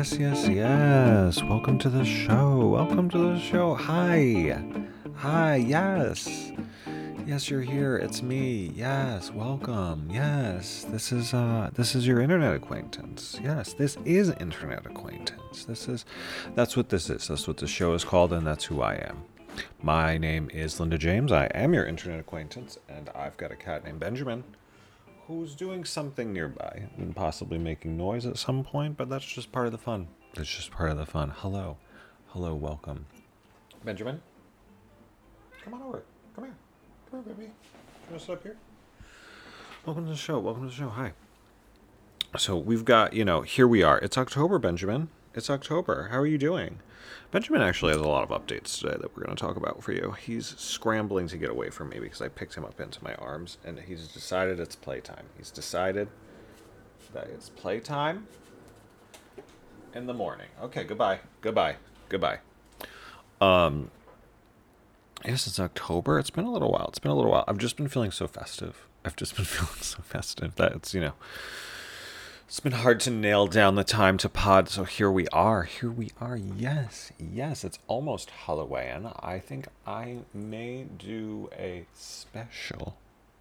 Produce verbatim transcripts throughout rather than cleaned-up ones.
Yes, yes, yes. Welcome to the show. Welcome to the show. Hi. Hi, yes. Yes, you're here. It's me. Yes, welcome. Yes. This is uh this is your internet acquaintance. Yes, this is internet acquaintance. This is that's what this is. That's what the show is called, and that's who I am. My name is Linda James. I am your internet acquaintance, and I've got a cat named Benjamin who's doing something nearby and possibly making noise at some point, but that's just part of the fun. That's just part of the fun. Hello. Hello, welcome. Benjamin, come on over. Come here. Come here, baby. You want to sit up here? Welcome to the show. Welcome to the show. Hi. So we've got, you know, here we are. It's October, Benjamin. It's October. How are you doing? Benjamin actually has a lot of updates today that we're going to talk about for you. He's scrambling to get away from me because I picked him up into my arms, and he's decided it's playtime. He's decided that it's playtime in the morning. Okay, goodbye. Goodbye. Goodbye. Um, yes, it's October. It's been a little while. It's been a little while. I've just been feeling so festive. I've just been feeling so festive that it's, you know, it's been hard to nail down the time to pod, so here we are. Here we are. Yes, yes, it's almost Halloween. I think I may do a special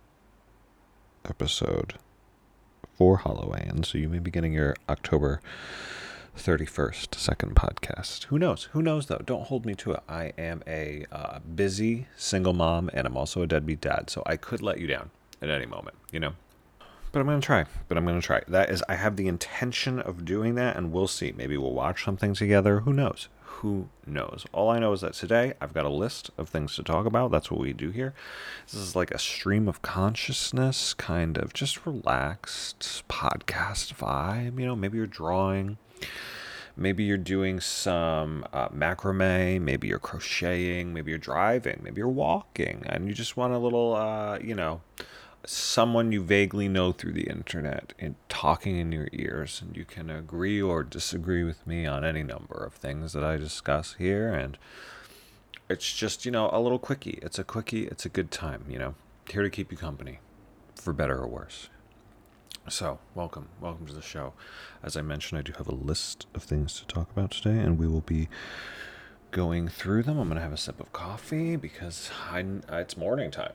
episode for Halloween, so you may be getting your October thirty-first second podcast. Who knows? Who knows, though? Don't hold me to it. I am a uh, busy single mom, and I'm also a deadbeat dad, so I could let you down at any moment, you know? But I'm going to try. But I'm going to try. That is, I have the intention of doing that, and we'll see. Maybe we'll watch something together. Who knows? Who knows? All I know is that today I've got a list of things to talk about. That's what we do here. This is like a stream of consciousness, kind of just relaxed podcast vibe. You know, maybe you're drawing. Maybe you're doing some uh, macrame. Maybe you're crocheting. Maybe you're driving. Maybe you're walking. And you just want a little, uh, you know... someone you vaguely know through the internet and talking in your ears, and you can agree or disagree with me on any number of things that I discuss here. And it's just, you know, a little quickie. It's a quickie. It's a good time, you know, here to keep you company, for better or worse. So welcome, welcome to the show. As I mentioned, I do have a list of things to talk about today, and we will be going through them. I'm going to have a sip of coffee because I, it's morning time.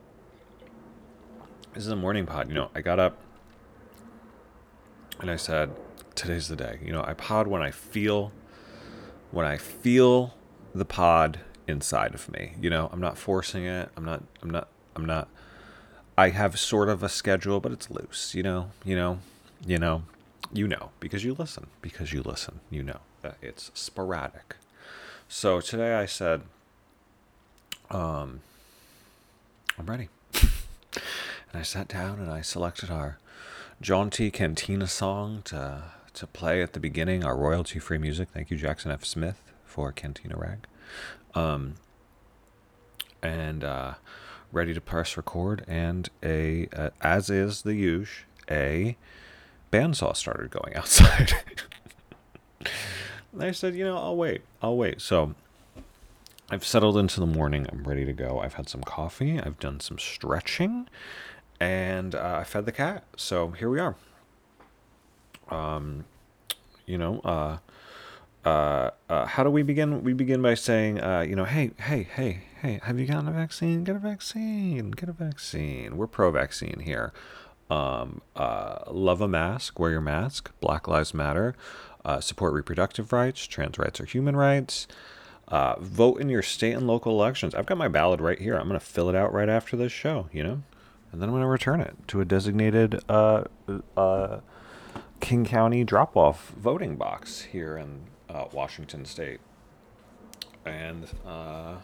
This is a morning pod. You know, I got up and I said, today's the day. You know, I pod when I feel, when I feel the pod inside of me. You know, I'm not forcing it. I'm not, I'm not, I'm not, I have sort of a schedule, but it's loose, you know, you know, you know, you know, because you listen, because you listen, you know, that it's sporadic. So today I said, um, I'm ready. And I sat down and I selected our jaunty cantina song to to play at the beginning, our royalty-free music. Thank you, Jackson F. Smith, for Cantina Rag. Um, and uh, ready to press record. And a, uh, as is the usual, a bandsaw started going outside. And I said, you know, I'll wait. I'll wait. So I've settled into the morning. I'm ready to go. I've had some coffee. I've done some stretching. And uh, I fed the cat. So here we are. Um, you know, uh, uh, uh, how do we begin? We begin by saying, uh, you know, hey, hey, hey, hey, have you gotten a vaccine? Get a vaccine. Get a vaccine. We're pro-vaccine here. Um, uh, love a mask. Wear your mask. Black Lives Matter. Uh, support reproductive rights. Trans rights are human rights. Uh, vote in your state and local elections. I've got my ballot right here. I'm going to fill it out right after this show, you know? And then I'm going to return it to a designated uh, uh, King County drop-off voting box here in uh, Washington State. And, uh,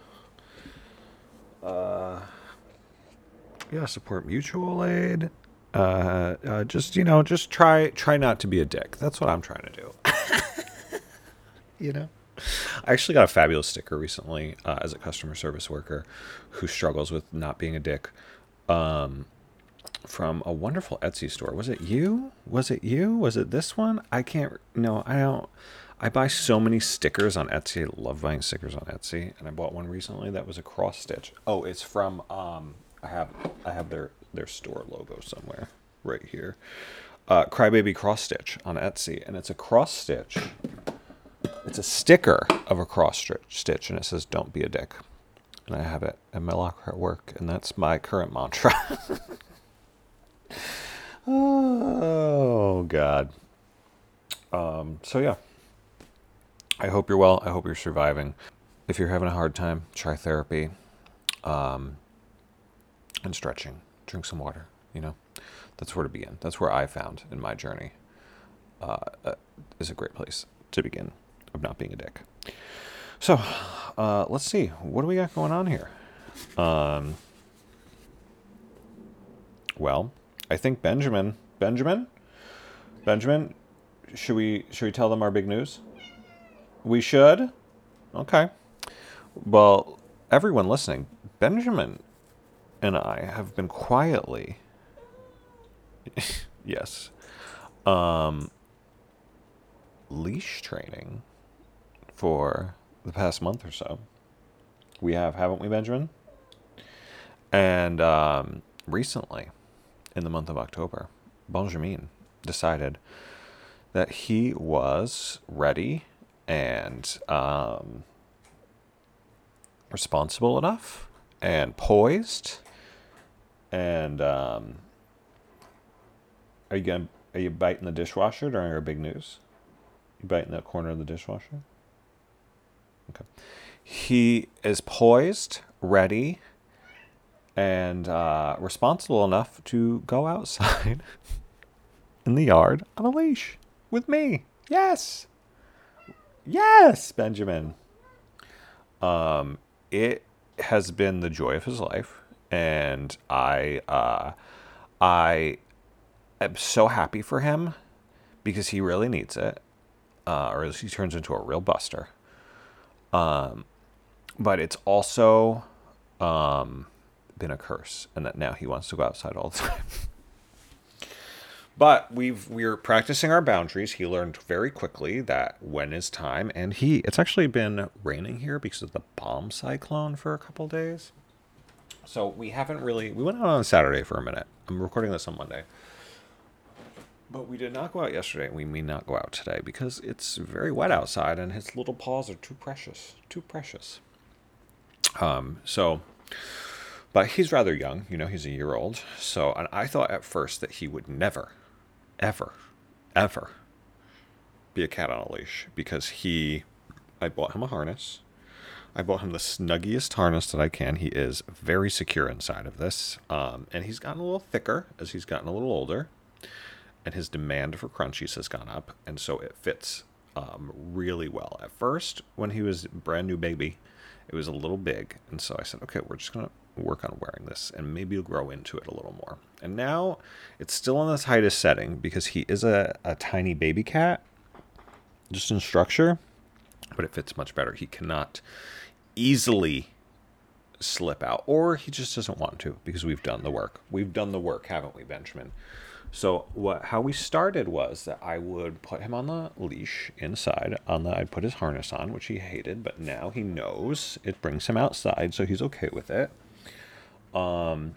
uh, yeah, support mutual aid. Uh, uh, just, you know, just try try not to be a dick. That's what I'm trying to do. You know? I actually got a fabulous sticker recently uh, as a customer service worker who struggles with not being a dick. Um, from a wonderful Etsy store. Was it you? Was it you? Was it this one? I can't, no, I don't, I buy so many stickers on Etsy. I love buying stickers on Etsy. And I bought one recently that was a cross stitch. Oh, it's from, um, I have, I have their, their store logo somewhere right here. uh, Crybaby Cross Stitch on Etsy, and it's a cross stitch. It's a sticker of a cross stitch, and it says "Don't be a dick." And I have it in my locker at work, and that's my current mantra. Oh God. Um, so yeah. I hope you're well. I hope you're surviving. If you're having a hard time, try therapy, um, and stretching. Drink some water. You know, that's where to begin. That's where I found in my journey uh, uh, is a great place to begin of not being a dick. So, uh, let's see. What do we got going on here? Um, well, I think Benjamin, Benjamin, Benjamin, should we should we tell them our big news? We should? Okay. Well, everyone listening, Benjamin and I have been quietly, yes, um, leash training for the past month or so. We have, haven't we, Benjamin? And um, recently, in the month of October, Benjamin decided that he was ready and um, responsible enough and poised. And um, are you gonna are you biting the dishwasher during our big news? You biting that corner of the dishwasher? Okay. He is poised, ready, and uh, responsible enough to go outside in the yard on a leash with me. Yes. Yes, Benjamin. Um, it has been the joy of his life, and I, uh, I am so happy for him because he really needs it, uh, or else he turns into a real buster. Um, but it's also um, been a curse, and that now he wants to go outside all the time. But we've we're practicing our boundaries. He learned very quickly that when is time, and he it's actually been raining here because of the bomb cyclone for a couple days. So we haven't really we went out on Saturday for a minute. I'm recording this on Monday. But we did not go out yesterday, and we may not go out today because it's very wet outside and his little paws are too precious. Too precious. Um so but he's rather young, you know, he's a year old. So and I thought at first that he would never ever, ever be a cat on a leash because he, I bought him a harness. I bought him the snuggiest harness that I can. He is very secure inside of this. Um, and he's gotten a little thicker as he's gotten a little older. And his demand for crunchies has gone up. And so it fits um, really well. At first, when he was a brand new baby, it was a little big. And so I said, okay, we're just going to work on wearing this and maybe you'll grow into it a little more. And now it's still in the tightest setting because he is a, a tiny baby cat just in structure, but it fits much better. He cannot easily slip out, or he just doesn't want to because we've done the work. We've done the work, haven't we, Benjamin? So what how we started was that I would put him on the leash inside. On the I'd put his harness on, which he hated, but now he knows it brings him outside, so he's okay with it. Um,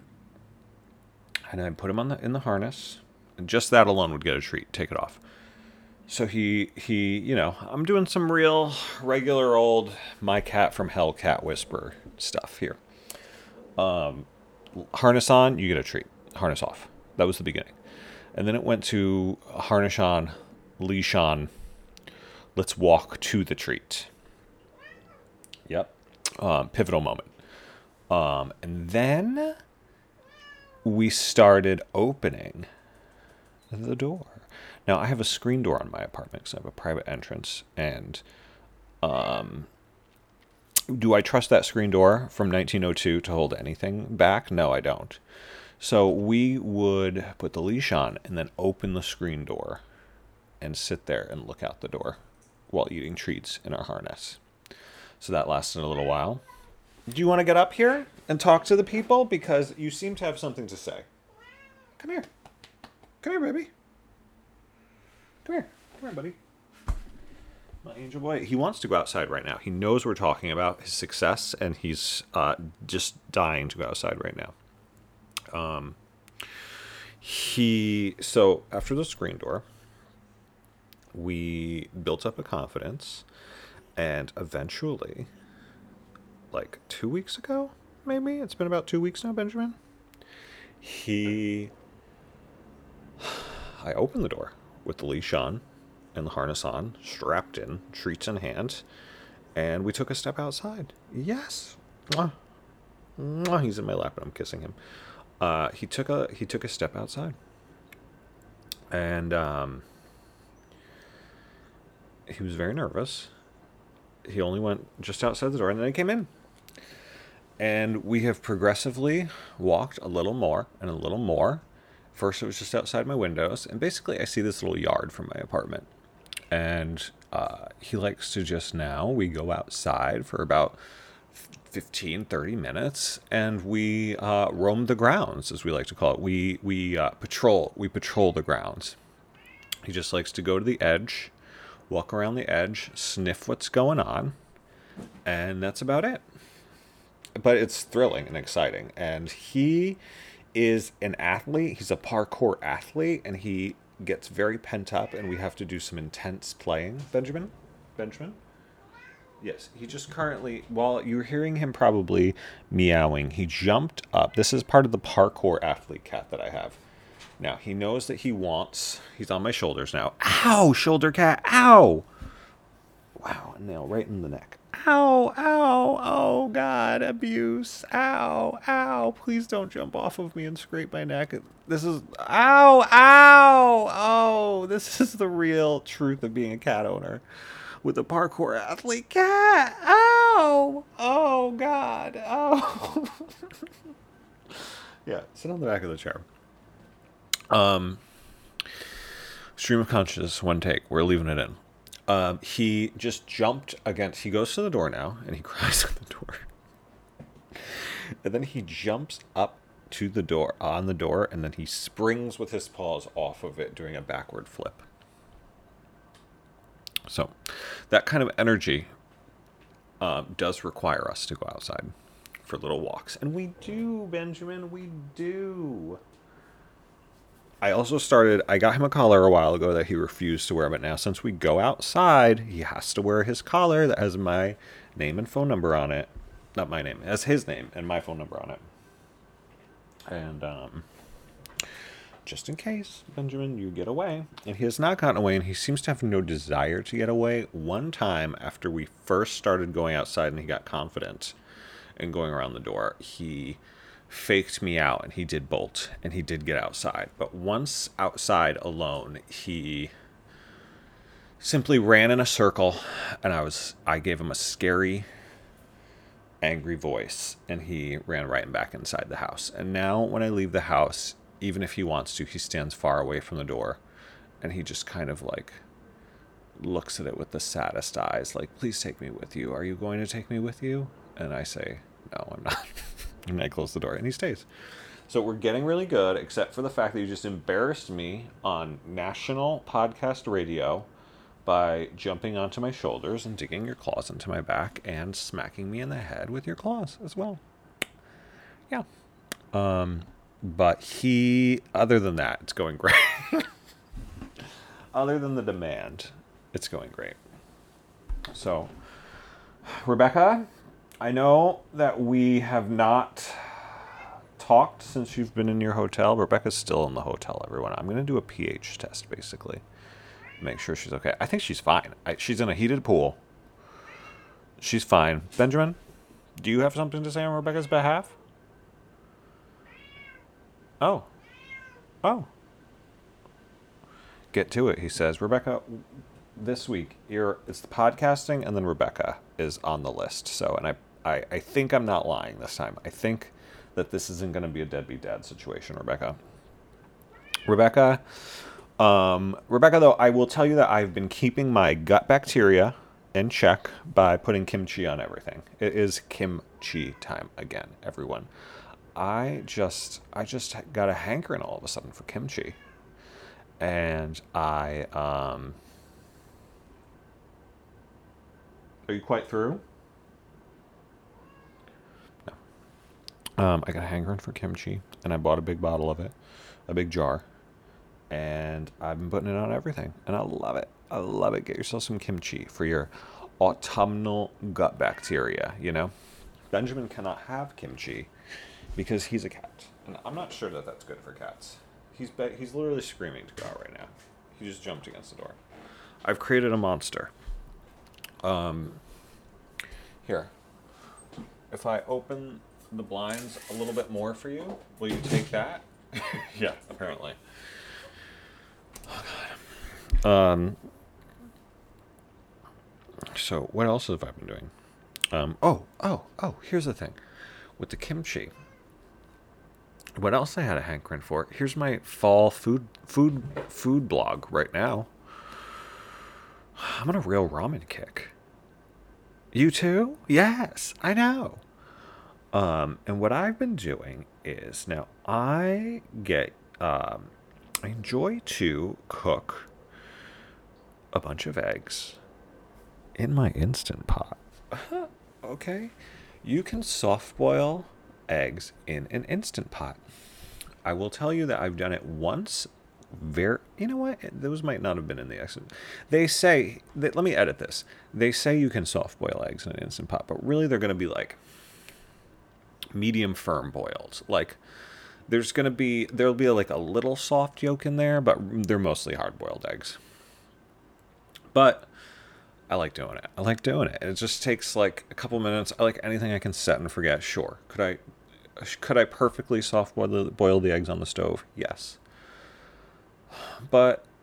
and I put him on the in the harness, and just that alone would get a treat. Take it off. So he he, you know, I'm doing some real regular old my cat from hell cat whisper stuff here. Um, harness on, you get a treat. Harness off. That was the beginning, and then it went to harness on, leash on. Let's walk to the treat. Yep, um, pivotal moment. Um, and then we started opening the door. Now, I have a screen door on my apartment because I have a private entrance. And um, do I trust that screen door from nineteen oh two to hold anything back? No, I don't. So we would put the leash on and then open the screen door and sit there and look out the door while eating treats in our harness. So that lasted a little while. Do you want to get up here and talk to the people? Because you seem to have something to say. Come here. Come here, baby. Come here. Come here, buddy. My angel boy. He wants to go outside right now. He knows we're talking about his success, and he's uh, just dying to go outside right now. Um, He, so after the screen door, we built up a confidence, and eventually, like two weeks ago, maybe it's been about two weeks now, Benjamin. He, I opened the door with the leash on and the harness on, strapped in, treats in hand, and we took a step outside. Yes, Mwah. Mwah. He's in my lap and I'm kissing him. Uh, he took a he took a step outside, and um, he was very nervous. He only went just outside the door, and then he came in. And we have progressively walked a little more and a little more. First, it was just outside my windows, and basically, I see this little yard from my apartment. And uh, he likes to just now, we go outside for about fifteen, thirty minutes, and we uh, roam the grounds, as we like to call it. We we uh, patrol. We patrol the grounds. He just likes to go to the edge, walk around the edge, sniff what's going on, and that's about it. But it's thrilling and exciting. And he is an athlete. He's a parkour athlete, and he gets very pent up, and we have to do some intense playing. Benjamin? Benjamin? Yes, he just currently, while you're hearing him probably meowing, he jumped up. This is part of the parkour athlete cat that I have. Now, he knows that he wants, he's on my shoulders now. Ow, shoulder cat, ow! Wow, a nail right in the neck. Ow, ow, oh God, abuse. Ow, ow, please don't jump off of me and scrape my neck. This is, ow, ow, oh, this is the real truth of being a cat owner. With a parkour athlete cat. Ow, oh God, oh. Yeah, sit on the back of the chair. Um, stream of consciousness, one take. We're leaving it in. Um, he just jumped against, he goes to the door now, and he cries at the door. And then he jumps up to the door, on the door, and then he springs with his paws off of it, doing a backward flip. So, that kind of energy um, does require us to go outside for little walks. And we do, Benjamin, we do. I also started, I got him a collar a while ago that he refused to wear, but now since we go outside, he has to wear his collar that has my name and phone number on it. Not my name, it has his name and my phone number on it. And um, just in case, Benjamin, you get away. And he has not gotten away, and he seems to have no desire to get away. One time after we first started going outside and he got confident and going around the door, he faked me out and he did bolt and he did get outside. But once outside alone, he simply ran in a circle, and I was I gave him a scary, angry voice, and he ran right back inside the house. And now when I leave the house, even if he wants to, he stands far away from the door, and he just kind of like looks at it with the saddest eyes, like, please take me with you. Are you going to take me with you? And I say, no, I'm not. And I close the door, and he stays. So we're getting really good, except for the fact that you just embarrassed me on national podcast radio by jumping onto my shoulders and digging your claws into my back and smacking me in the head with your claws as well. Yeah. Um, but he, other than that, it's going great. Other than the demand, it's going great. So, Rebecca, I know that we have not talked since you've been in your hotel. Rebecca's still in the hotel, everyone. I'm going to do a pH test, basically. Make sure she's okay. I think she's fine. I, she's in a heated pool. She's fine. Benjamin, do you have something to say on Rebecca's behalf? Oh. Oh. Get to it, he says. Rebecca, this week, you're, it's the podcasting, and then Rebecca is on the list. So, and I, I, I think I'm not lying this time. I think that this isn't going to be a deadbeat dad situation, Rebecca. Rebecca, um, Rebecca, though, I will tell you that I've been keeping my gut bacteria in check by putting kimchi on everything. It is kimchi time again, everyone. I just, I just got a hankering all of a sudden for kimchi. And I, um... Are you quite through? No. Um, I got a hankering for kimchi, and I bought a big bottle of it, a big jar, and I've been putting it on everything, and I love it. I love it. Get yourself some kimchi for your autumnal gut bacteria, you know? Benjamin cannot have kimchi because he's a cat, and I'm not sure that that's good for cats. He's be- he's literally screaming to go out right now. He just jumped against the door. I've created a monster. Um, here. If I open the blinds a little bit more for you, will you take that? Yeah, apparently. Um, so what else have I been doing? Um, oh, oh, oh, here's the thing. With the kimchi, what else I had a hankering for? Here's my fall food food food blog right now. I'm on a real ramen kick. You too? Yes, I know. Um, and what I've been doing is now I get um, I enjoy to cook a bunch of eggs in my Instant Pot. Okay, you can soft boil eggs in an Instant Pot. I will tell you that I've done it once. Very, you know what? Those might not have been in the Instant. They say that. Let me edit this. They say you can soft boil eggs in an Instant Pot, but really they're going to be like medium firm boiled. Like there's going to be there'll be like a little soft yolk in there, but they're mostly hard boiled eggs. But I like doing it. I like doing it. It just takes like a couple minutes. I like anything I can set and forget. Sure. Could I could I perfectly soft boil the, boil the eggs on the stove? Yes. But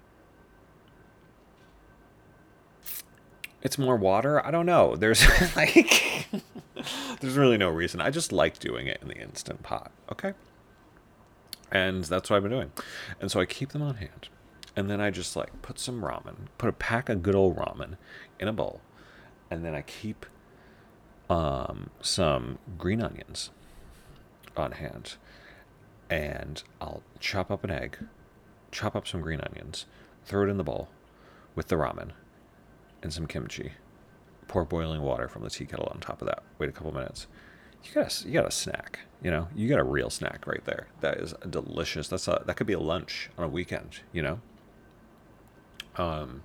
it's more water. I don't know. There's like there's really no reason. I just like doing it in the Instant Pot. Okay? And that's what I've been doing. And so I keep them on hand. And then I just like put some ramen, put a pack of good old ramen in a bowl. And then I keep um, some green onions on hand. And I'll chop up an egg, chop up some green onions, throw it in the bowl with the ramen and some kimchi. Pour boiling water from the tea kettle on top of that. Wait a couple minutes. You got a, you got a snack, you know? You got a real snack right there. That is delicious. That's a, that could be a lunch on a weekend, you know? Um,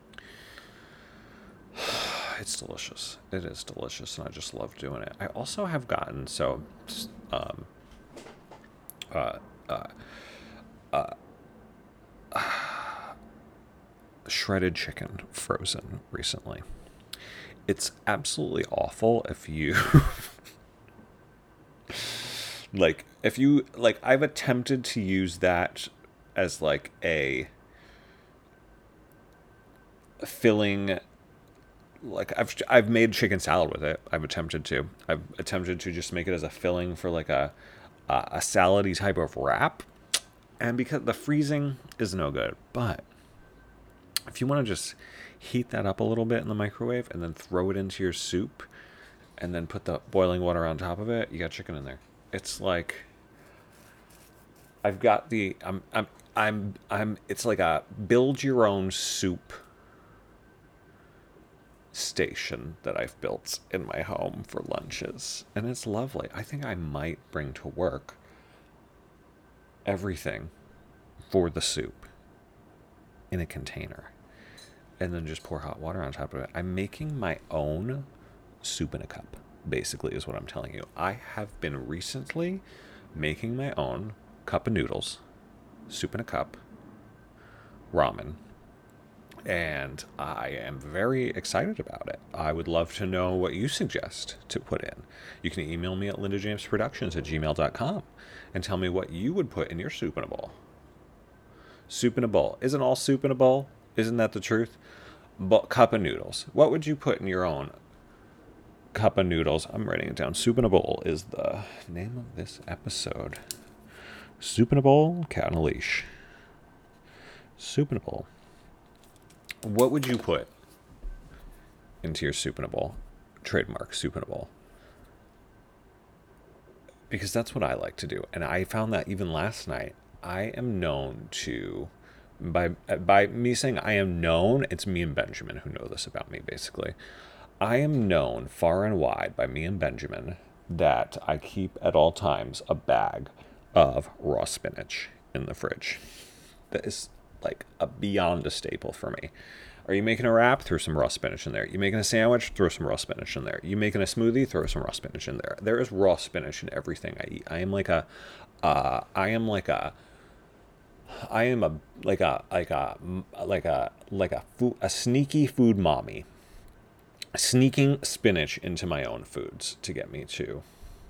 it's delicious. It is delicious, and I just love doing it. I also have gotten so, um, uh, uh, uh, shredded chicken frozen recently. It's absolutely awful if you like if you like I've attempted to use that as like a filling, like I've I've made chicken salad with it. I've attempted to. I've attempted to just make it as a filling for like a a, a salady type of wrap. And because the freezing is no good, but if you want to just heat that up a little bit in the microwave and then throw it into your soup and then put the boiling water on top of it, you got chicken in there. It's like I've got the I'm I'm I'm I'm it's like a build your own soup station that I've built in my home for lunches, and it's lovely. I think I might bring to work everything for the soup in a container and then just pour hot water on top of it. I'm making my own soup in a cup, basically, is what I'm telling you. I have been recently making my own cup of noodles, soup in a cup, ramen, and I am very excited about it. I would love to know what you suggest to put in. You can email me at lindajamesproductions at gmail dot com and tell me what you would put in your soup in a bowl. Soup in a bowl. Isn't all soup in a bowl? Isn't that the truth? But cup of noodles. What would you put in your own cup of noodles? I'm writing it down. Soup in a bowl is the name of this episode. Soup in a bowl, cat on a leash. Soup in a bowl. What would you put into your soup in a bowl? Trademark soup in a bowl. Because that's what I like to do. And I found that even last night, I am known to, by by me saying I am known, it's me and Benjamin who know this about me, basically. I am known far and wide by me and Benjamin that I keep at all times a bag of raw spinach in the fridge. That is like a beyond a staple for me. Are you making a wrap? Throw some raw spinach in there. You making a sandwich? Throw some raw spinach in there. You making a smoothie? Throw some raw spinach in there. There is raw spinach in everything I eat. I am like a, uh, I am like a, I am a like a like a like a like a food, a sneaky food mommy, sneaking spinach into my own foods to get me to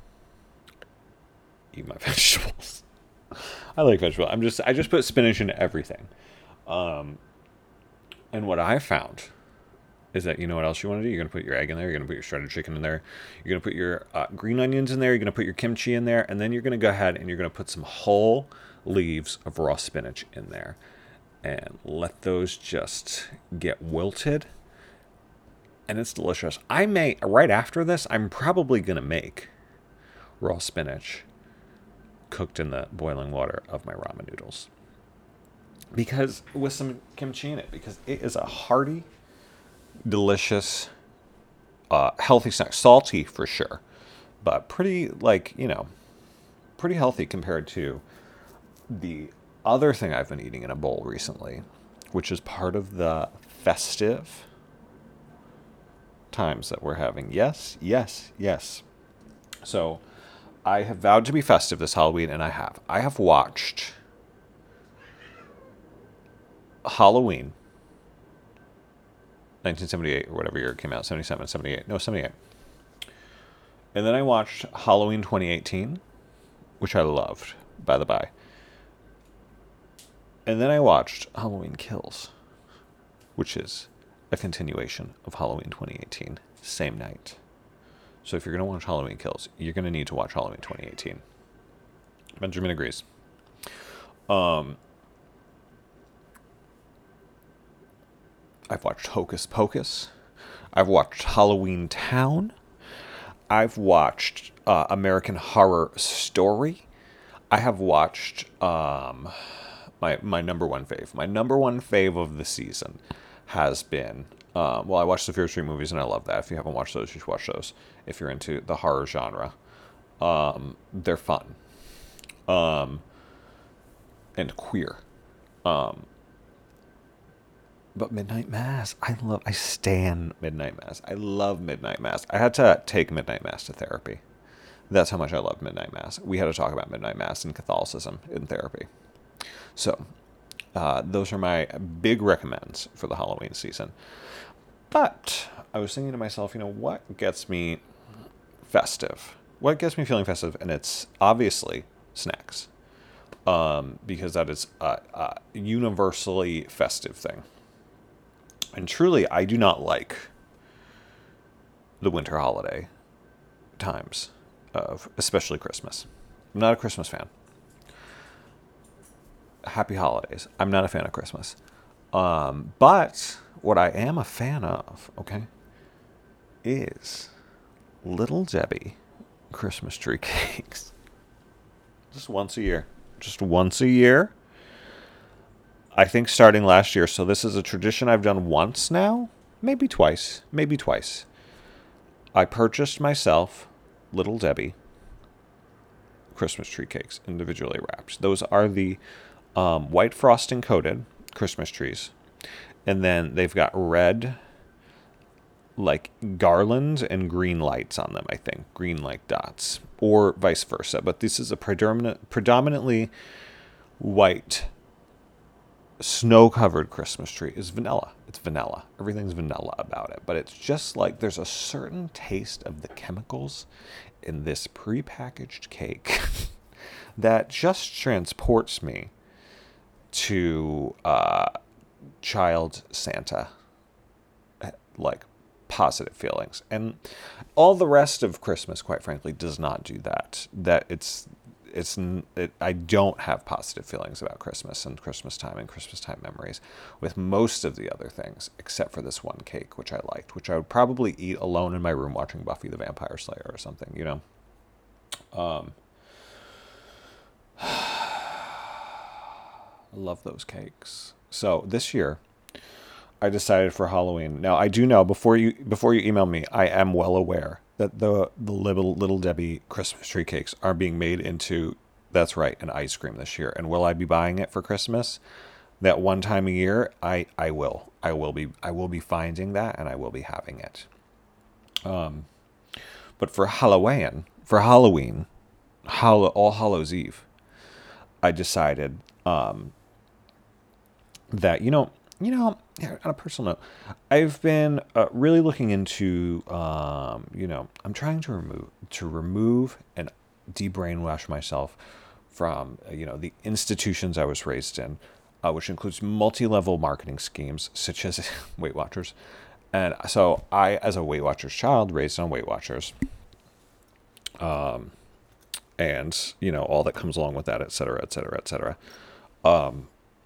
eat my vegetables. I like vegetables. I'm just I just put spinach into everything. Um, and what I found is that, you know what else you want to do? You're going to put your egg in there. You're going to put your shredded chicken in there. You're going to put your uh, green onions in there. You're going to put your kimchi in there. And then you're going to go ahead and you're going to put some whole leaves of raw spinach in there. And let those just get wilted. And it's delicious. I may, right after this, I'm probably going to make raw spinach cooked in the boiling water of my ramen noodles. Because, with some kimchi in it. Because it is a hearty, delicious, uh, healthy snack. Salty for sure, but pretty, like, you know, pretty healthy compared to the other thing I've been eating in a bowl recently, which is part of the festive times that we're having. Yes, yes, yes. So I have vowed to be festive this Halloween, and I have. I have watched Halloween nineteen seventy-eight or whatever year it came out, seventy-seven, seventy-eight, no, seventy-eight. And then I watched Halloween twenty eighteen, which I loved, by the by. And then I watched Halloween Kills, which is a continuation of Halloween twenty eighteen, same night. So if you're going to watch Halloween Kills, you're going to need to watch Halloween twenty eighteen. Benjamin agrees. Um... I've watched Hocus Pocus. I've watched Halloween Town. I've watched uh, American Horror Story. I have watched um, my my number one fave. My number one fave of the season has been, um, well, I watched the Fear Street movies, and I love that. If you haven't watched those, you should watch those. If you're into the horror genre, um, they're fun um, and queer. Um, But Midnight Mass, I love, I stan Midnight Mass. I love Midnight Mass. I had to take Midnight Mass to therapy. That's how much I love Midnight Mass. We had to talk about Midnight Mass and Catholicism in therapy. So, uh, those are my big recommends for the Halloween season. But I was thinking to myself, you know, what gets me festive? What gets me feeling festive? And it's obviously snacks. Um, because that is a, a universally festive thing. And truly, I do not like the winter holiday times of, especially Christmas. I'm not a Christmas fan. Happy holidays. I'm not a fan of Christmas. Um, but what I am a fan of, okay, is Little Debbie Christmas tree cakes. Just once a year. Just once a year. I think starting last year, so this is a tradition I've done once now, maybe twice, maybe twice. I purchased myself Little Debbie Christmas tree cakes, individually wrapped. Those are the um, white frosting coated Christmas trees, and then they've got red, like, garlands and green lights on them, I think, green like dots, or vice versa. But this is a predominant, predominantly white snow-covered Christmas tree. Is vanilla. It's vanilla. Everything's vanilla about it. But it's just like there's a certain taste of the chemicals in this prepackaged cake that just transports me to uh, child Santa, like positive feelings. And all the rest of Christmas, quite frankly, does not do that. That it's It's it, I don't have positive feelings about Christmas and Christmas time and Christmas time memories with most of the other things, except for this one cake, which I liked, which I would probably eat alone in my room watching Buffy the Vampire Slayer or something, you know. Um, I love those cakes. So this year, I decided for Halloween. Now I do know before you before you email me, I am well aware that the the little little Debbie Christmas tree cakes are being made into, that's right, an ice cream this year. And will I be buying it for Christmas? That one time a year, I I will. I will be I will be finding that, and I will be having it. Um, but for Halloween, for Halloween, Hall- All Hallows Eve, I decided um, that you know you know on a personal note, I've been uh, really looking into um, you know I'm trying to remove to remove and de-brainwash myself from uh, you know the institutions I was raised in, uh, which includes multi-level marketing schemes such as Weight Watchers. And so I, as a Weight Watchers child, raised on Weight Watchers, um, and you know all that comes along with that, et cetera, et cetera, et cetera, um,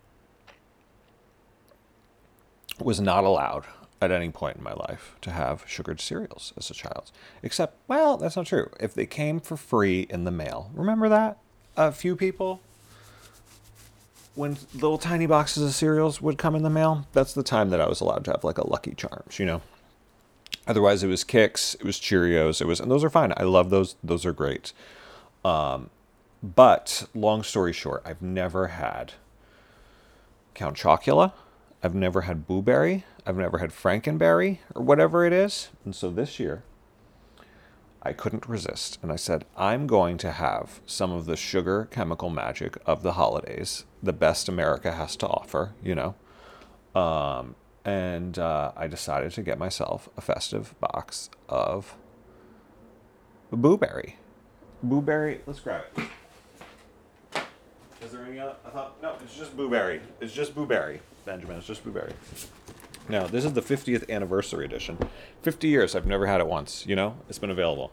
was not allowed at any point in my life to have sugared cereals as a child. Except, well, that's not true. If they came for free in the mail, remember that? A few people, when little tiny boxes of cereals would come in the mail, that's the time that I was allowed to have like a Lucky Charms, you know. Otherwise, it was Kix, it was Cheerios, it was, and those are fine. I love those; those are great. Um, but long story short, I've never had Count Chocula. I've never had Boo Berry. I've never had Frankenberry or whatever it is. And so this year, I couldn't resist, and I said, I'm going to have some of the sugar chemical magic of the holidays, the best America has to offer, you know. Um, and uh, I decided to get myself a festive box of Boo Berry. Boo Berry, let's grab it. Is there any other? I thought, no, it's just Boo Berry. It's just Boo Berry, Benjamin. It's just Boo Berry. Now, this is the fiftieth anniversary edition. fifty years, I've never had it once, you know? It's been available.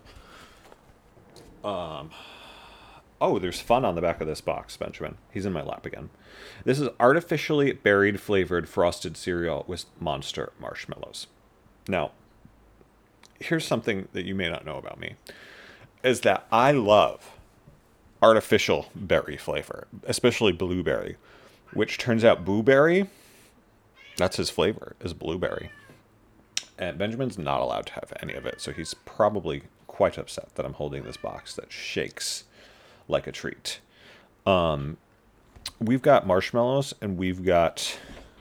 Um, oh, there's fun on the back of this box, Benjamin. He's in my lap again. This is artificially berried flavored frosted cereal with Monster marshmallows. Now, here's something that you may not know about me, is that I love artificial berry flavor, especially blueberry, which turns out Boo Berry, that's his flavor, is blueberry. And Benjamin's not allowed to have any of it, so he's probably quite upset that I'm holding this box that shakes like a treat. Um, we've got marshmallows, and we've got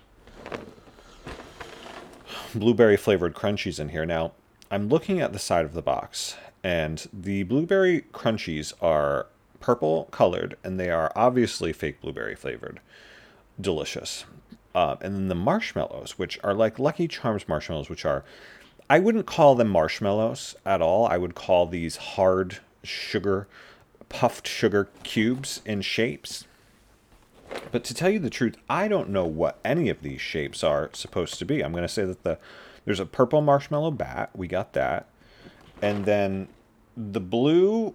blueberry flavored crunchies in here. Now, I'm looking at the side of the box, and the blueberry crunchies are purple colored, and they are obviously fake blueberry flavored. Delicious. Uh, and then the marshmallows, which are like Lucky Charms marshmallows, which are, I wouldn't call them marshmallows at all. I would call these hard sugar, puffed sugar cubes in shapes. But to tell you the truth, I don't know what any of these shapes are supposed to be. I'm going to say that the there's a purple marshmallow bat. We got that. And then the blue,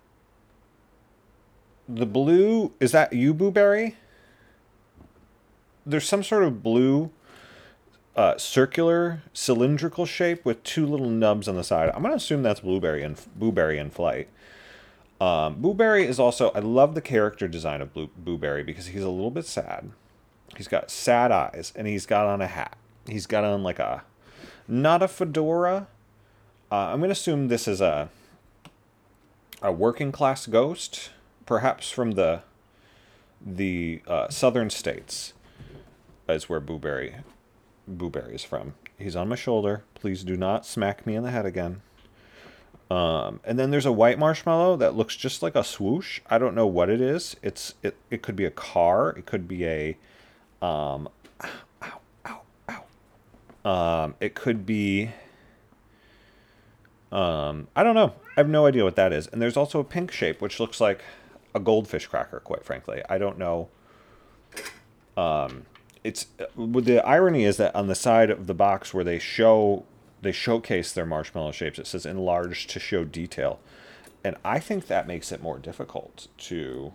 the blue, is that you, Boo Berry? There's some sort of blue uh, circular cylindrical shape with two little nubs on the side. I'm going to assume that's Blueberry and Boo Berry in flight. Um, Boo Berry is also, I love the character design of Blue, Boo Berry because he's a little bit sad. He's got sad eyes, and he's got on a hat. He's got on like a, not a fedora. Uh, I'm going to assume this is a, a working class ghost, perhaps from the, the uh, southern states. Is where Boo Berry, Boo Berry is from. He's on my shoulder. Please do not smack me in the head again. Um, and then there's a white marshmallow that looks just like a swoosh. I don't know what it is. It's it. It could be a car. It could be a, um, ow, ow, ow. Um, it could be. Um, I don't know. I have no idea what that is. And there's also a pink shape, which looks like a goldfish cracker. Quite frankly, I don't know. Um. It's the irony is that on the side of the box where they show they showcase their marshmallow shapes, it says enlarged to show detail, and I think that makes it more difficult to.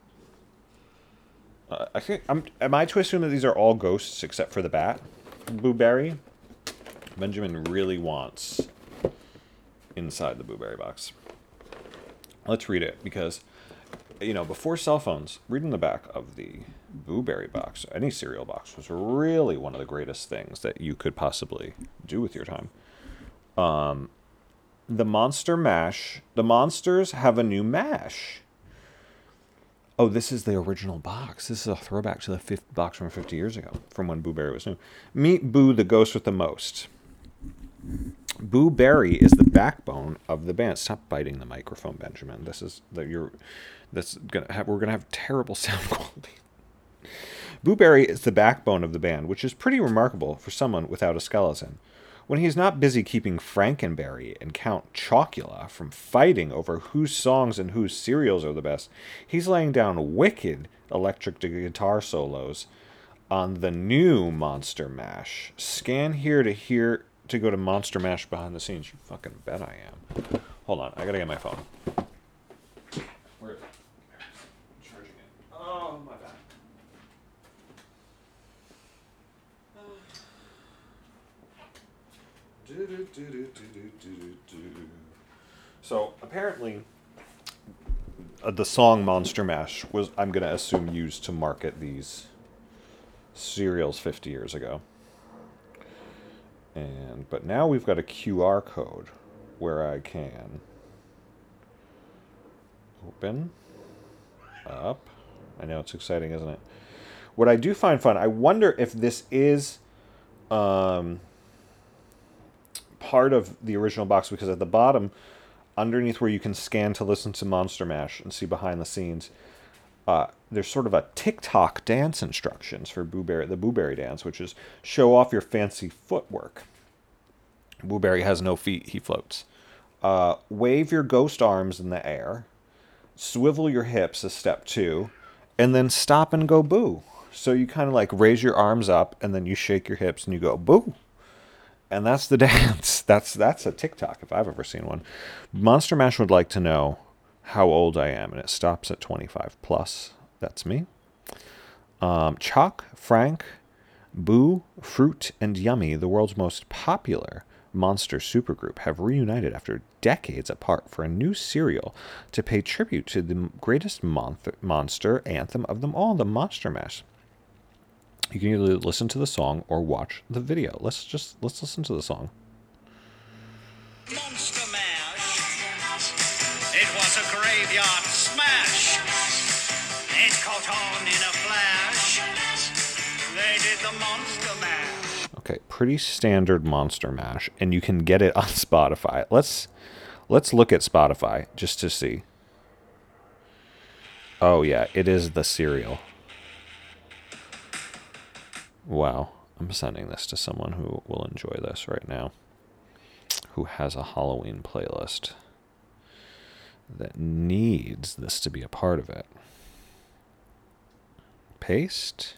Uh, I think I'm. Am I to assume that these are all ghosts except for the bat, Boo Berry? Benjamin really wants inside the Boo Berry box. Let's read it because, you know, before cell phones, reading the back of the Boo Berry box, any cereal box, was really one of the greatest things that you could possibly do with your time. Um, the Monster Mash. The Monsters have a new mash. Oh, this is the original box. This is a throwback to the fifth box from fifty years ago, from when Boo Berry was new. Meet Boo, the ghost with the most. Boo Berry is the backbone of the band. Stop biting the microphone, Benjamin. This is that you're. That's gonna have. We're gonna have terrible sound quality. Boo Berry is the backbone of the band, which is pretty remarkable for someone without a skeleton. When he's not busy keeping Frankenberry and Count Chocula from fighting over whose songs and whose cereals are the best, he's laying down wicked electric guitar solos on the new Monster Mash. Scan here to hear to go to Monster Mash behind the scenes. You fucking bet I am. Hold on, I gotta get my phone. Where is it? Charging it. Oh, my bad. So apparently, uh, the song Monster Mash was, I'm going to assume, used to market these cereals fifty years ago. And but now we've got a Q R code where I can open up. I know it's exciting, isn't it? What I do find fun, I wonder if this is um, part of the original box, because at the bottom, underneath where you can scan to listen to Monster Mash and see behind the scenes, uh, there's sort of a TikTok dance instructions for Boo Berry, the Boo Berry dance, which is show off your fancy footwork. Boo Berry has no feet, he floats. Uh, wave your ghost arms in the air, swivel your hips as step two, and then stop and go boo. So you kind of like raise your arms up and then you shake your hips and you go boo. And that's the dance. That's that's a TikTok if I've ever seen one. Monster Mash would like to know how old I am, and it stops at twenty-five plus. That's me. Um, Chalk, Frank, Boo, Fruit, and Yummy, the world's most popular monster supergroup, have reunited after decades apart for a new cereal to pay tribute to the greatest mon- monster anthem of them all, the Monster Mash. You can either listen to the song or watch the video. Let's just let's listen to the song. Monster Mash. It was a graveyard smash. It caught on in a flash. They did the Monster Mash. Okay, pretty standard Monster Mash, and you can get it on Spotify. Let's let's look at Spotify just to see. Oh yeah, it is the cereal. Wow, I'm sending this to someone who will enjoy this right now, who has a Halloween playlist that needs this to be a part of it. Paste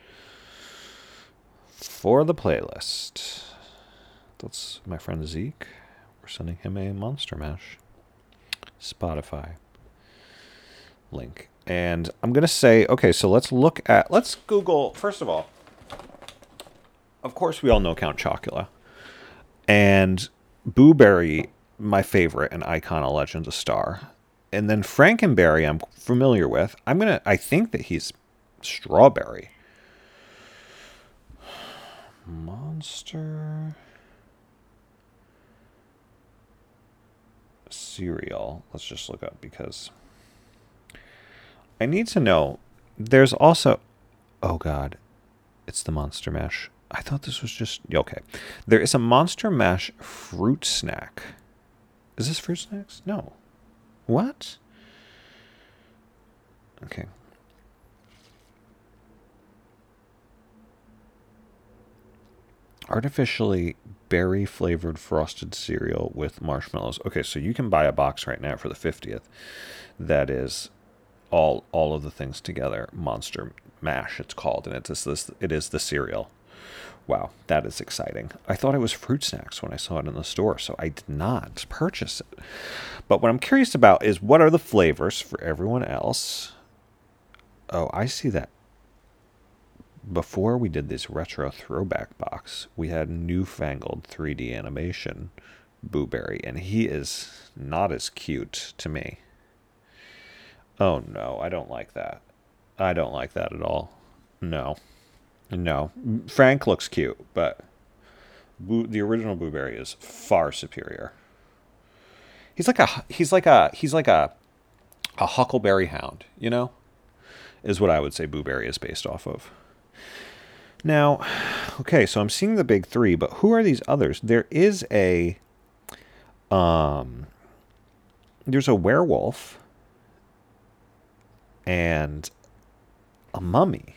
for the playlist. That's my friend Zeke. We're sending him a Monster Mash. Spotify link. And I'm going to say, okay, so let's look at, let's Google, first of all, of course, we all know Count Chocula. And Boo Berry, my favorite, an icon, a legend, a star. And then Frankenberry, I'm familiar with. I'm going to, I think that he's Strawberry. Monster cereal. Let's just look up because I need to know. There's also, oh God, it's the Monster Mash. I thought this was just... Okay. There is a Monster Mash fruit snack. Is this fruit snacks? No. What? Okay. Artificially berry-flavored frosted cereal with marshmallows. Okay, so you can buy a box right now for the fiftieth. That is all all of the things together. Monster Mash, it's called. And it's this, it is the cereal. Wow, that is exciting. I thought it was fruit snacks when I saw it in the store, so I did not purchase it. But what I'm curious about is what are the flavors for everyone else? Oh, I see that. Before we did this retro throwback box, we had newfangled three D animation Boo Berry, and he is not as cute to me. Oh no, I don't like that. I don't like that at all. No. No, Frank looks cute, but Boo, the original Boo Berry is far superior. He's like a he's like a he's like a a Huckleberry Hound, you know, is what I would say Boo Berry is based off of. Now, okay, so I'm seeing the big three, but who are these others? There is a um there's a werewolf and a mummy.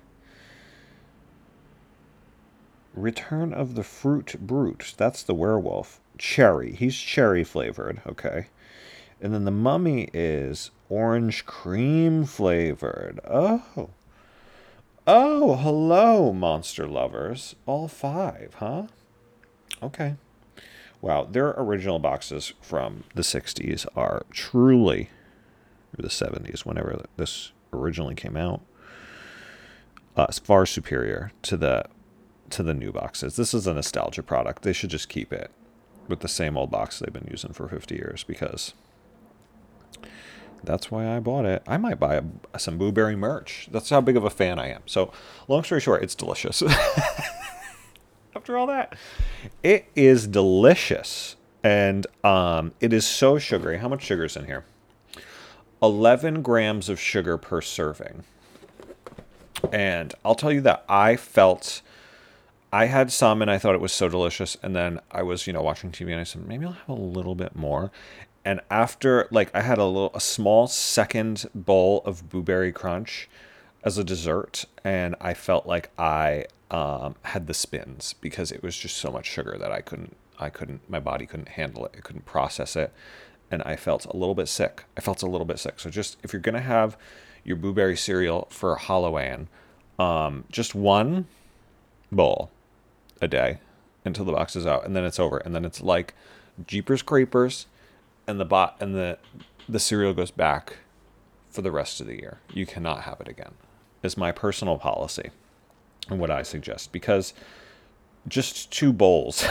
Return of the Fruit Brute. That's the werewolf. Cherry. He's cherry flavored. Okay. And then the mummy is orange cream flavored. Oh. Oh, hello, monster lovers. All five, huh? Okay. Wow, their original boxes from the sixties are truly, or the seventies, whenever this originally came out, uh, far superior to the to the new boxes. This is a nostalgia product. They should just keep it with the same old box they've been using for fifty years, because that's why I bought it. I might buy a, some Boo Berry merch. That's how big of a fan I am. So, long story short, it's delicious. After all that, it is delicious. And um, it is so sugary. How much sugar is in here? eleven grams of sugar per serving. And I'll tell you that I felt... I had some and I thought it was so delicious. And then I was, you know, watching T V and I said, maybe I'll have a little bit more. And after, like, I had a little, a small second bowl of Boo Berry Crunch as a dessert. And I felt like I um, had the spins because it was just so much sugar that I couldn't, I couldn't, my body couldn't handle it. I couldn't process it. And I felt a little bit sick. I felt a little bit sick. So just, if you're going to have your Boo Berry cereal for Halloween, um, just one bowl a day until the box is out, and then it's over, and then it's like Jeepers Creepers, and the bot and the the cereal goes back for the rest of the year. You cannot have it again. Is my personal policy and what I suggest, because just two bowls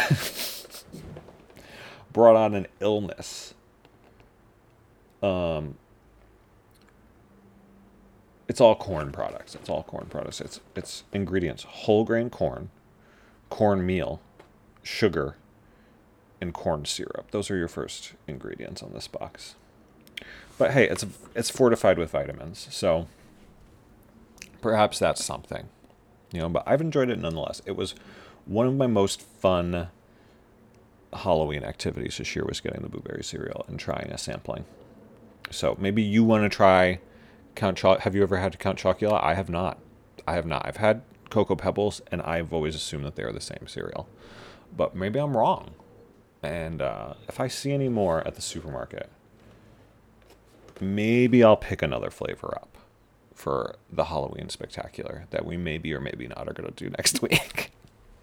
brought on an illness. Um, it's all corn products. It's all corn products. It's it's ingredients: whole grain corn, cornmeal, sugar, and corn syrup. Those are your first ingredients on this box. But hey, it's it's fortified with vitamins, so perhaps that's something, you know. But I've enjoyed it nonetheless. It was one of my most fun Halloween activities this year, was getting the Boo Berry cereal and trying a sampling. So maybe you want to try Count Choc. Have you ever had Count Chocula? I have not. I have not. I've had Cocoa Pebbles, and I've always assumed that they're the same cereal. But maybe I'm wrong. And uh, if I see any more at the supermarket, maybe I'll pick another flavor up for the Halloween Spectacular that we maybe or maybe not are going to do next week.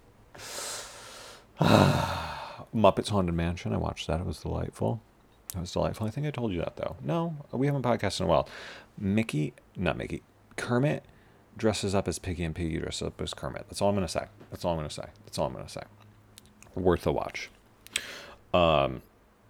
Muppets Haunted Mansion. I watched that. It was delightful. It was delightful. I think I told you that, though. No, we haven't podcasted in a while. Mickey, not Mickey, Kermit dresses up as Piggy, and Piggy dresses up as Kermit. That's all I'm going to say. That's all I'm going to say. That's all I'm going to say. Worth a watch. Um,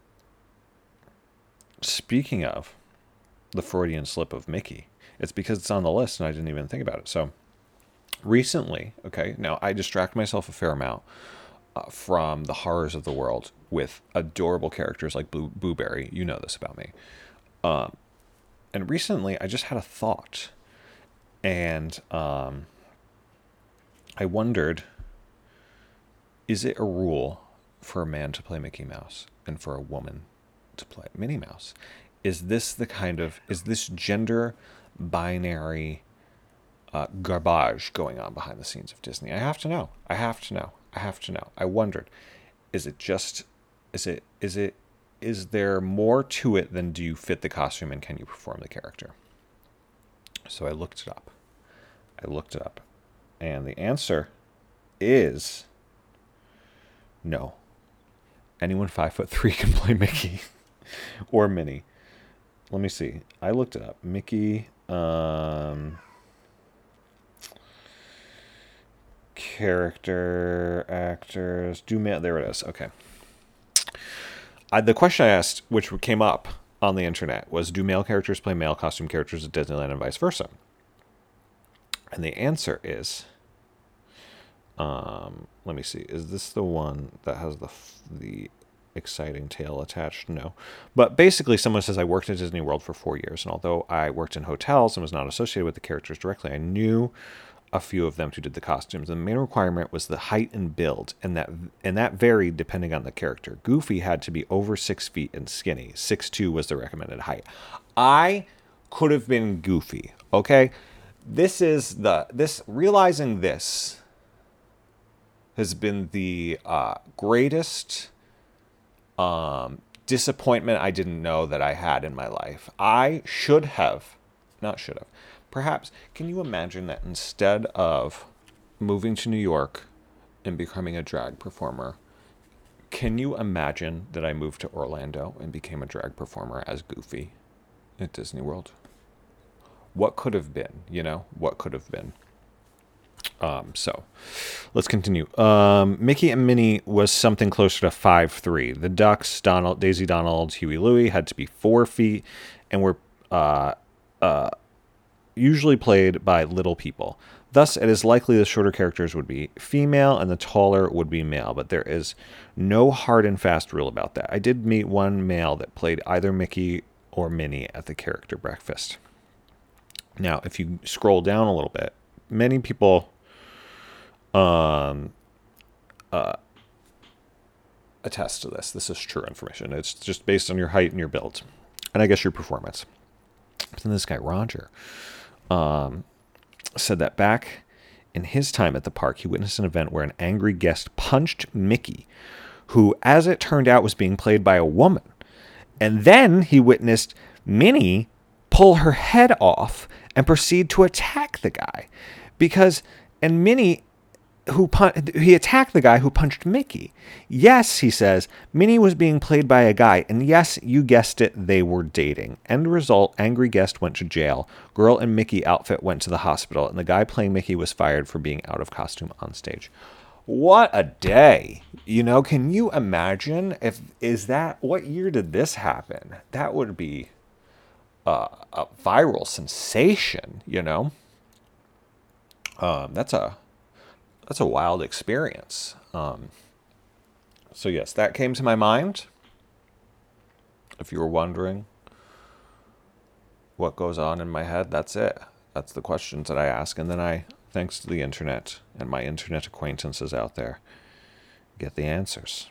speaking of the Freudian slip of Mickey, it's because it's on the list and I didn't even think about it. So recently, okay, now I distract myself a fair amount uh, from the horrors of the world with adorable characters like Boo, Boo Berry. You know this about me. Um, and recently I just had a thought, and um, I wondered, is it a rule for a man to play Mickey Mouse and for a woman to play Minnie Mouse? Is this the kind of, is this gender binary uh, garbage going on behind the scenes of Disney? I have to know. I have to know. I have to know. I wondered, is it just, is it, is it, is there more to it than do you fit the costume and can you perform the character? So I looked it up. I looked it up. And the answer is no. Anyone five foot three can play Mickey or Minnie. Let me see. I looked it up. Mickey, um, character, actors, do male. There it is. Okay. I, the question I asked, which came up on the internet, was, do male characters play male costume characters at Disneyland and vice versa? And the answer is, um, let me see. Is this the one that has the the exciting tale attached, no. But basically, someone says, I worked at Disney World for four years, and although I worked in hotels and was not associated with the characters directly, I knew a few of them who did the costumes. The main requirement was the height and build, and that and that varied depending on the character. Goofy had to be over six feet and skinny. Six two was the recommended height. I could have been Goofy, okay? This is the, this, realizing this has been the uh, greatest um, disappointment I didn't know that I had in my life. I should have, not should have, perhaps, can you imagine that instead of moving to New York and becoming a drag performer, can you imagine that I moved to Orlando and became a drag performer as Goofy at Disney World? What could have been, you know? What could have been? Um, so, let's continue. Um, Mickey and Minnie was something closer to five three. The Ducks, Donald, Daisy Donald, Huey Louie, had to be four feet and were uh, uh, usually played by little people. Thus, it is likely the shorter characters would be female and the taller would be male, but there is no hard and fast rule about that. I did meet one male that played either Mickey or Minnie at the character breakfast. Now, if you scroll down a little bit, many people um, uh, attest to this. This is true information. It's just based on your height and your build, and I guess your performance. But then this guy, Roger, um, said that back in his time at the park, he witnessed an event where an angry guest punched Mickey, who, as it turned out, was being played by a woman. And then he witnessed Minnie pull her head off and proceed to attack the guy. Because, and Minnie, who pun- he attacked the guy who punched Mickey. Yes, he says, Minnie was being played by a guy, and yes, you guessed it, they were dating. End result, angry guest went to jail. Girl in Mickey outfit went to the hospital, and the guy playing Mickey was fired for being out of costume on stage. What a day. You know, can you imagine if, is that, what year did this happen? That would be uh, a viral sensation, you know? Um, that's a, that's a wild experience. Um, so yes, that came to my mind. If you were wondering what goes on in my head, that's it. That's the questions that I ask. And then I, thanks to the internet and my internet acquaintances out there, get the answers.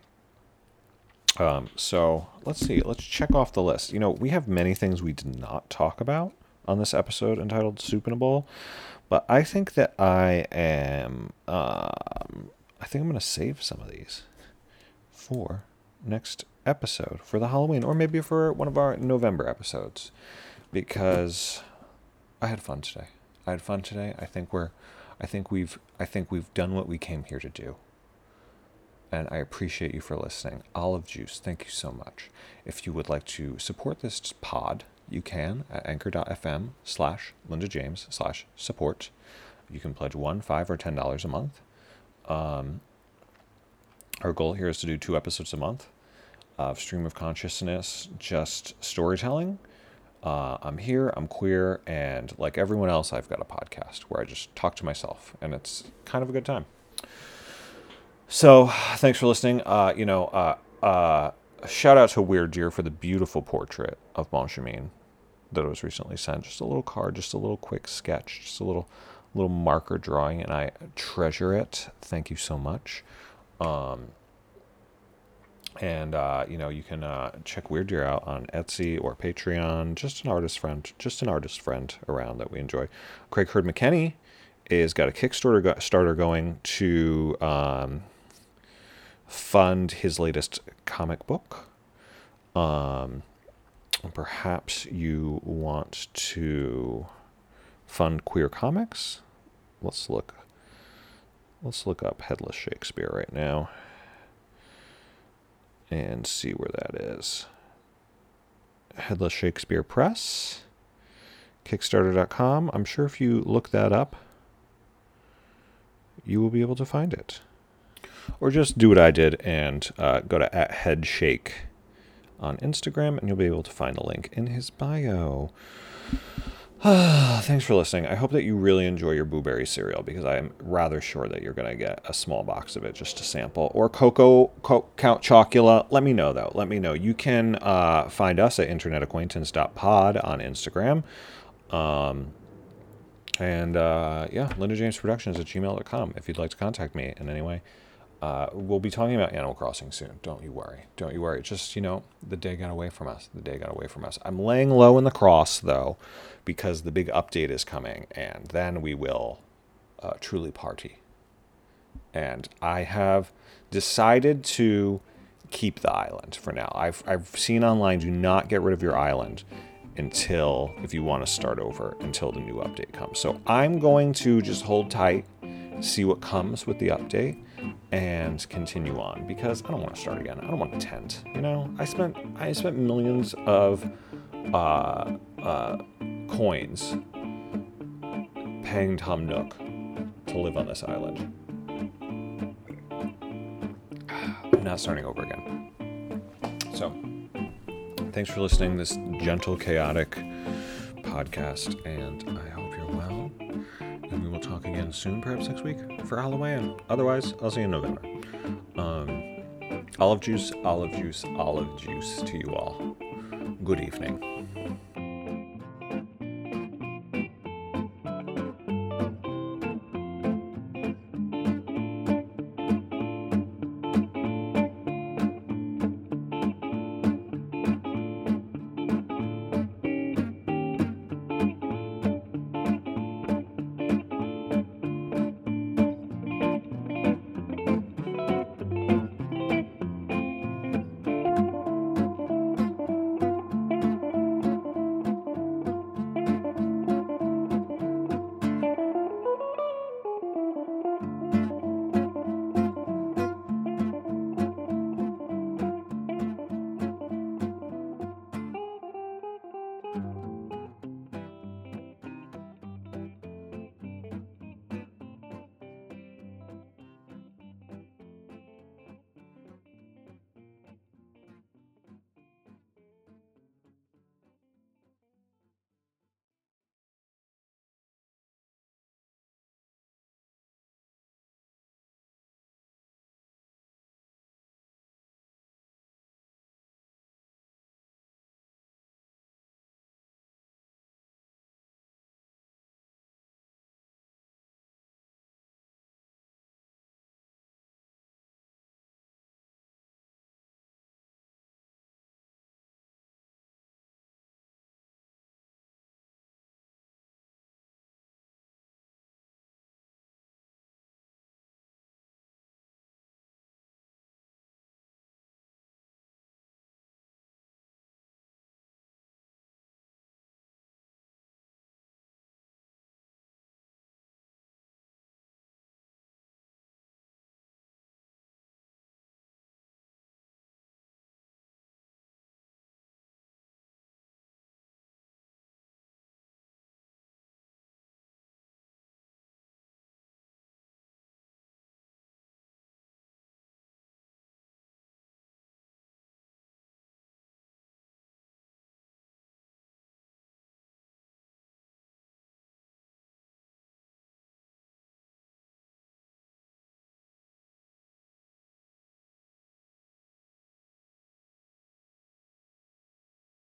Um, so let's see. Let's check off the list. You know, we have many things we did not talk about on this episode entitled Soup in a Bowl. But I think that I am, um, I think I'm going to save some of these for next episode, for the Halloween, or maybe for one of our November episodes, because I had fun today. I had fun today. I think we're, I think we've, I think we've done what we came here to do. And I appreciate you for listening. Olive Juice, thank you so much. If you would like to support this pod, you can at anchor.fm slash Linda James slash support. You can pledge one, five, or ten dollars a month. Um, our goal here is to do two episodes a month of Stream of Consciousness, just storytelling. Uh, I'm here, I'm queer, and like everyone else, I've got a podcast where I just talk to myself, and it's kind of a good time. So, thanks for listening. Uh, you know, uh, uh, shout out to Weird Deer for the beautiful portrait of Benjamin that was recently sent. Just a little card, just a little quick sketch, just a little little marker drawing, and I treasure it. Thank you so much. Um, and, uh, you know, you can uh, check Weird Deer out on Etsy or Patreon. Just an artist friend, just an artist friend around that we enjoy. Craig Hurd McKenney is got a Kickstarter go- starter going to um, fund his latest comic book. Um, perhaps you want to fund queer comics. Let's look. Let's look up Headless Shakespeare right now and see where that is. Headless Shakespeare Press, Kickstarter dot com. I'm sure if you look that up, you will be able to find it. Or just do what I did and uh, go to at headshake on Instagram, and you'll be able to find a link in his bio. Thanks for listening. I hope that you really enjoy your Blueberry cereal, because I'm rather sure that you're going to get a small box of it just to sample. Or Cocoa Co- Count Chocula. Let me know, though. Let me know. You can uh, find us at internet acquaintance dot pod on Instagram. Um, and uh, yeah, Linda James Productions at gmail dot com if you'd like to contact me in any way. Uh, we'll be talking about Animal Crossing soon. Don't you worry. Don't you worry. Just, you know, the day got away from us. The day got away from us. I'm laying low in the cross, though, because the big update is coming, and then we will uh, truly party. And I have decided to keep the island for now. I've, I've seen online, do not get rid of your island until, if you want to start over, until the new update comes. So I'm going to just hold tight, see what comes with the update, and continue on, because I don't want to start again. I don't want a tent. You know, I spent I spent millions of uh, uh, coins paying Tom Nook to live on this island. I'm not starting over again. So, thanks for listening to this gentle, chaotic podcast, and I hope you're well. And we will talk again soon, perhaps next week for Halloween. Otherwise, I'll see you in November. Um, olive juice, olive juice, olive juice to you all. Good evening.